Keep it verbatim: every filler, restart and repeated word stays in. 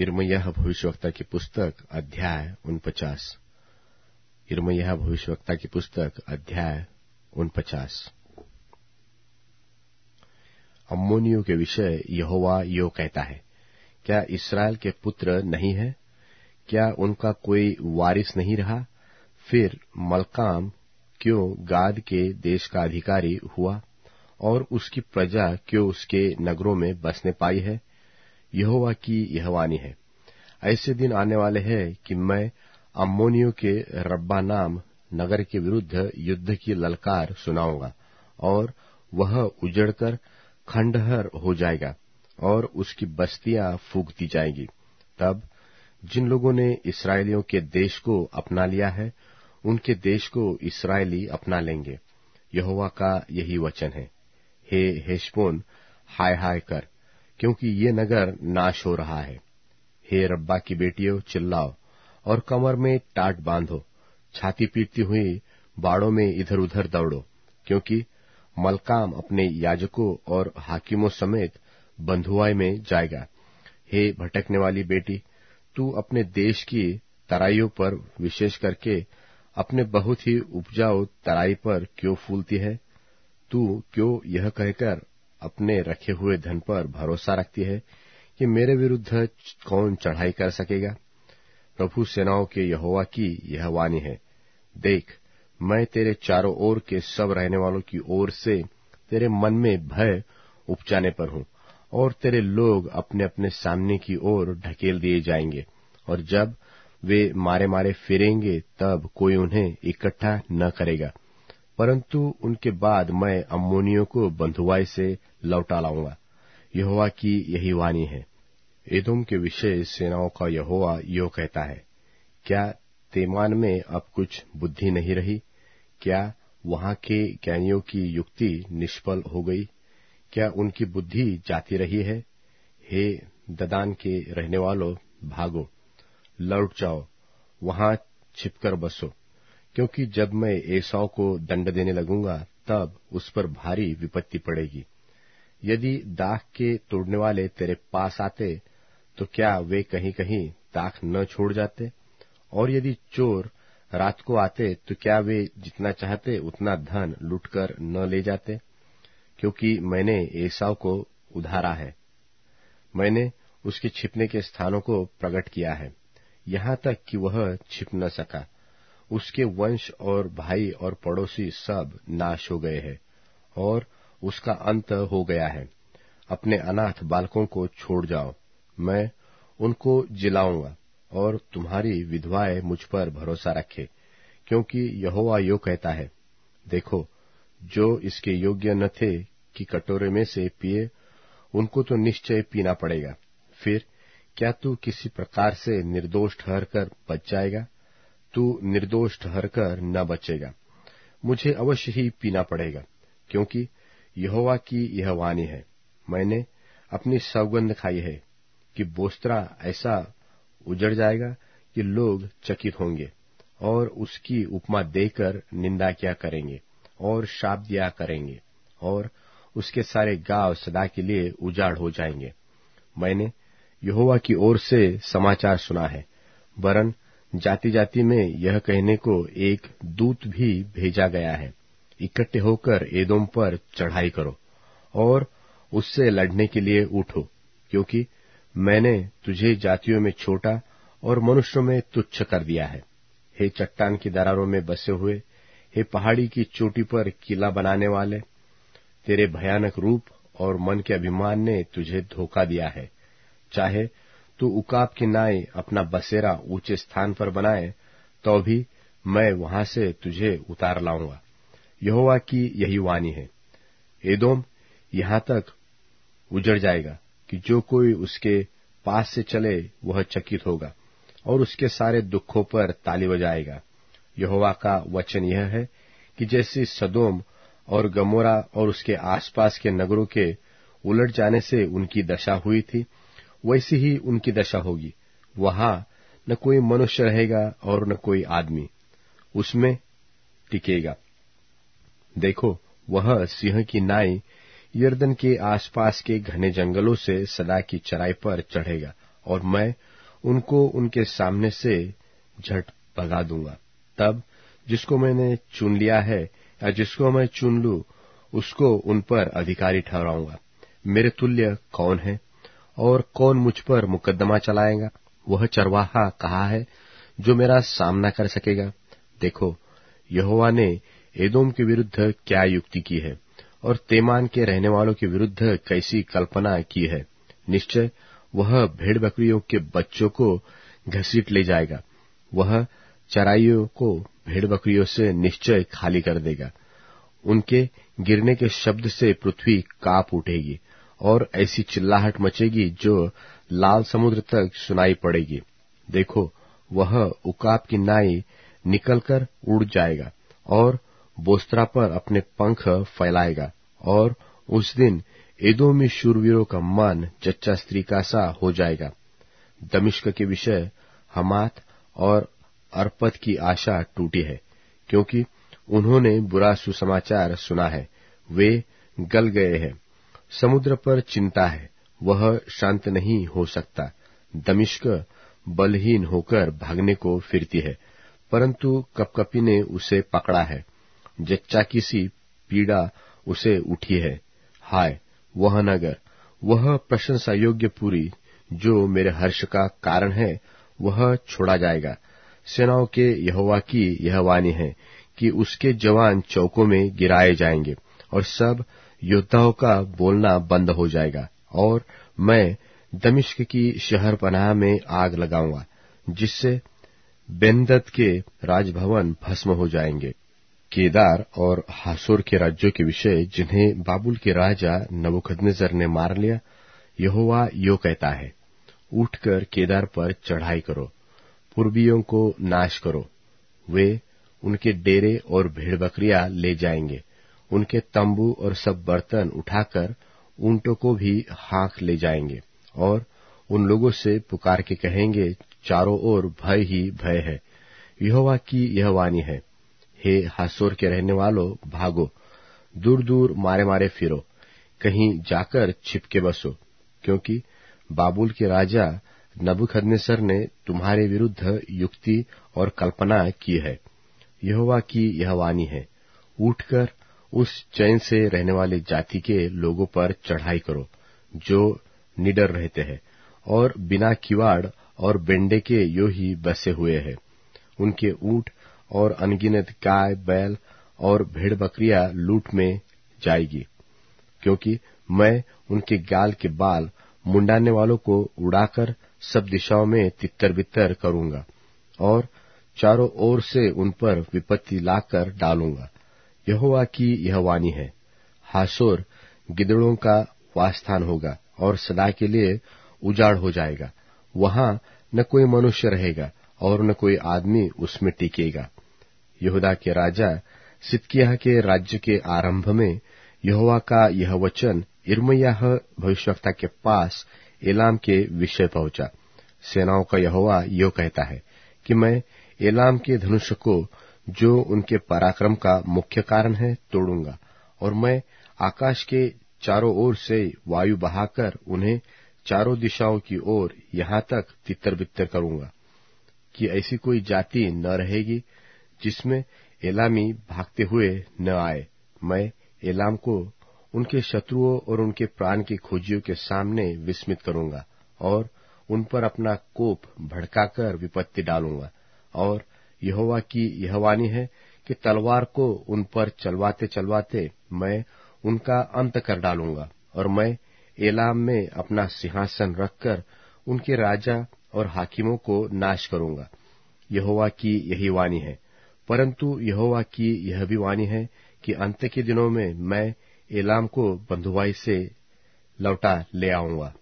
यिर्मयाह भविष्यवक्ता की पुस्तक अध्याय उनपचास। यिर्मयाह भविष्यवक्ता की पुस्तक अध्याय उनपचास। अम्मोनियों के विषय यहोवा यो कहता है, क्या इसराइल के पुत्र नहीं है? क्या उनका कोई वारिस नहीं रहा? फिर मलकाम क्यों गाद के देश का अधिकारी हुआ, और उसकी प्रजा क्यों उसके नगरों में बसने पाई है? यहोवा की यह वाणी है, ऐसे दिन आने वाले हैं कि मैं अम्मोनियों के रब्बा नाम नगर के विरुद्ध युद्ध की ललकार सुनाऊंगा, और वह उजड़कर खंडहर हो जाएगा और उसकी बस्तियां फूंक दी जाएंगी। तब जिन लोगों ने इस्राएलियों के देश को अपना लिया है, उनके देश को इस्राएली अपना लेंगे। यहोवा का यही वचन है। हे हेशबोन, हाय हाय कर, क्योंकि ये नगर नाश हो रहा है। हे रब्बा की बेटियों, चिल्लाओ और कमर में टाट बांधो, छाती पीटती हुई बाड़ों में इधर उधर दौड़ो, क्योंकि मलकाम अपने याजकों और हाकिमों समेत बंधुआई में जाएगा। हे भटकने वाली बेटी, तू अपने देश की तराइयों पर, विशेष करके अपने बहुत ही उपजाऊ तराई पर क्यों फूलती है? तू क्यों यह कहकर अपने रखे हुए धन पर भरोसा रखती है कि मेरे विरुद्ध कौन चढ़ाई कर सकेगा? प्रभु सेनाओं के यहोवा की यह वाणी है, देख, मैं तेरे चारों ओर के सब रहने वालों की ओर से तेरे मन में भय उपजाने पर हूं, और तेरे लोग अपने अपने सामने की ओर ढकेल दिए जाएंगे, और जब वे मारे मारे फिरेंगे तब कोई उन्हें इकट्ठा न करेगा, परंतु उनके बाद मैं अम्मोनियों को बंधुआई से लौटा लाऊंगा। यहोवा की यही वाणी है। एदोम के विषय सेनाओं का यहोवा यो कहता है, क्या तेमान में अब कुछ बुद्धि नहीं रही? क्या वहां के ज्ञानियों की युक्ति निष्फल हो गई? क्या उनकी बुद्धि जाती रही है? हे ददान के रहने वालों, भागो, लौट जाओ, वहां छिपकर बसो, क्योंकि जब मैं एसाव को दंड देने लगूंगा तब उस पर भारी विपत्ति पड़ेगी। यदि दाख के तोड़ने वाले तेरे पास आते तो क्या वे कहीं कहीं दाख न छोड़ जाते? और यदि चोर रात को आते तो क्या वे जितना चाहते उतना धन लूटकर न ले जाते? क्योंकि मैंने एसाव को उधारा है, मैंने उसके छिपने के स्थानों को प्रकट किया है, यहाँ तक कि वह छिप न सका। उसके वंश और भाई और पड़ोसी सब नाश हो गए हैं, और उसका अंत हो गया है। अपने अनाथ बालकों को छोड़ जाओ, मैं उनको जिलाऊंगा, और तुम्हारी विधवाएं मुझ पर भरोसा रखे, क्योंकि यहोवा यो कहता है, देखो, जो इसके योग्य न थे कि कटोरे में से पिए, उनको तो निश्चय पीना पड़ेगा। फिर क्या तू किसी प्रकार से निर्दोष ठहरकर बच जाएगा? तू निर्दोष ठहरकर न बचेगा, मुझे अवश्य ही पीना पड़ेगा, क्योंकि यहोवा की यह वाणी है। मैंने अपनी सौगंध खाई है कि बोस्त्रा ऐसा उजड़ जाएगा कि लोग चकित होंगे, और उसकी उपमा देकर निंदा क्या करेंगे और शाप दिया करेंगे, और उसके सारे गांव सदा के लिए उजाड़ हो जाएंगे। मैंने यहोवा की ओर से समाचार सुना है, वरन जाति जाति में यह कहने को एक दूत भी भेजा गया है, इकट्ठे होकर एदोम पर चढ़ाई करो और उससे लड़ने के लिए उठो, क्योंकि मैंने तुझे जातियों में छोटा और मनुष्यों में तुच्छ कर दिया है। हे चट्टान की दरारों में बसे हुए, हे पहाड़ी की चोटी पर किला बनाने वाले, तेरे भयानक रूप और मन के अभिमान ने तुझे धोखा दिया है। चाहे तू उकाब की नाई अपना बसेरा ऊंचे स्थान पर बनाए, तो भी मैं वहां से तुझे उतार लाऊंगा। यहोवा की यही वाणी है। एदोम यहां तक उजड़ जाएगा कि जो कोई उसके पास से चले वह चकित होगा, और उसके सारे दुखों पर ताली बजाएगा। यहोवा का वचन यह है कि जैसी सदोम और गमोरा और उसके आसपास के नगरों के उलट जाने से उनकी दशा हुई थी, वैसी ही उनकी दशा होगी। वहां न कोई मनुष्य रहेगा और न कोई आदमी उसमें टिकेगा। देखो, वह सिंह की नाई यरदन के आसपास के घने जंगलों से सदा की चराई पर चढ़ेगा और मैं उनको उनके सामने से झट भगा दूंगा। तब जिसको मैंने चुन लिया है या जिसको मैं चुन लूं, उसको उन पर अधिकारी ठहराऊंगा। मेरे तुल्य कौन है और कौन मुझ पर मुकदमा चलाएगा? वह चरवाहा कहाँ है जो मेरा सामना कर सकेगा? देखो, यहोवा ने एदोम के विरुद्ध क्या युक्ति की है और तेमान के रहने वालों के विरुद्ध कैसी कल्पना की है। निश्चय वह भेड़ बकरियों के बच्चों को घसीट ले जाएगा, वह चराइयों को भेड़ बकरियों से निश्चय खाली कर देगा। उनके गिरने के शब्द से पृथ्वी कांप उठेगी और ऐसी चिल्लाहट मचेगी जो लाल समुद्र तक सुनाई पड़ेगी। देखो, वह उकाब की नाई निकलकर उड़ जाएगा और बोस्त्रा पर अपने पंख फैलाएगा, और उस दिन एदोमी शूरवीरों का मन जच्चा स्त्री का सा हो जाएगा। दमिश्क के विषय हमात और अर्पद की आशा टूटी है, क्योंकि उन्होंने बुरा सुसमाचार सुना है, वे गल गए हैं। समुद्र पर चिंता है, वह शांत नहीं हो सकता। दमिश्क बलहीन होकर भागने को फिरती है, परंतु कपकपी ने उसे पकड़ा है। जच्चा की सी पीड़ा उसे उठी है। हाय वह नगर, वह प्रशंसा योग्य पुरी जो मेरे हर्ष का कारण है, वह छोड़ा जाएगा। सेनाओं के यहोवा की यह वाणी है कि उसके जवान चौकों में गिराए जाएंगे और सब योद्धाओं का बोलना बंद हो जाएगा। और मैं दमिश्क की शहर पनाह में आग लगाऊंगा, जिससे बेनदद के राजभवन भस्म हो जाएंगे। केदार और हासोर के राज्यों के विषय जिन्हें बाबुल के राजा नबूकदनेस्सर ने मार लिया, यहोवा यो कहता है, उठकर केदार पर चढ़ाई करो, पूर्वियों को नाश करो। वे उनके डेरे और भेड़ बकरियां ले जाएंगे, उनके तंबू और सब बर्तन उठाकर ऊंटों को भी हाँक ले जाएंगे, और उन लोगों से पुकार के कहेंगे, चारों ओर भय ही भय है। यहोवा की यह वाणी है, हे हासोर के रहने वालों, भागो, दूर दूर मारे मारे फिरो, कहीं जाकर छिपके बसो, क्योंकि बाबुल के राजा नबूकदनेस्सर ने तुम्हारे विरुद्ध युक्ति और कल्पना की है। यहोवा की यह वाणी है, उठकर उस चैन से रहने वाले जाति के लोगों पर चढ़ाई करो जो निडर रहते हैं और बिना किवाड़ और बेंडे के यो ही बसे हुए हैं। उनके ऊंट और अनगिनत गाय बैल और भेड़ बकरियां लूट में जाएगी, क्योंकि मैं उनके गाल के बाल मुंडाने वालों को उड़ाकर सब दिशाओं में तितर बितर करूंगा और चारों ओर से उन पर विपत्ति लाकर डालूंगा। यहोवा की यह वाणी है, हासोर गिदड़ों का वासस्थान होगा और सदा के लिए उजाड़ हो जाएगा। वहां न कोई मनुष्य रहेगा और न कोई आदमी उसमें टिकेगा। यहूदा के राजा सिदकिय्याह के राज्य के आरंभ में यहोवा का यह वचन यिर्मयाह भविष्यवक्ता के पास एलाम के विषय पहुंचा। सेनाओं का यहोवा यो कहता है कि मैं एलाम के धनुष को, जो उनके पराक्रम का मुख्य कारण है, तोड़ूंगा, और मैं आकाश के चारों ओर से वायु बहाकर उन्हें चारों दिशाओं की ओर यहां तक तितर बितर करूंगा कि ऐसी कोई जाति न रहेगी जिसमें एलामी भागते हुए न आए। मैं एलाम को उनके शत्रुओं और उनके प्राण के खोजियों के सामने विस्मित करूंगा और उन पर अपना कोप भड़काकर विपत्ति डालूंगा। और यहोवा की यह वाणी है कि तलवार को उन पर चलवाते चलवाते मैं उनका अंत कर डालूंगा, और मैं एलाम में अपना सिंहासन रखकर उनके राजा और हाकिमों को नाश करूंगा। यहोवा की यही वाणी है। परंतु यहोवा की यह भी वाणी है कि अंत के दिनों में मैं एलाम को बंधुआई से लौटा ले आऊंगा।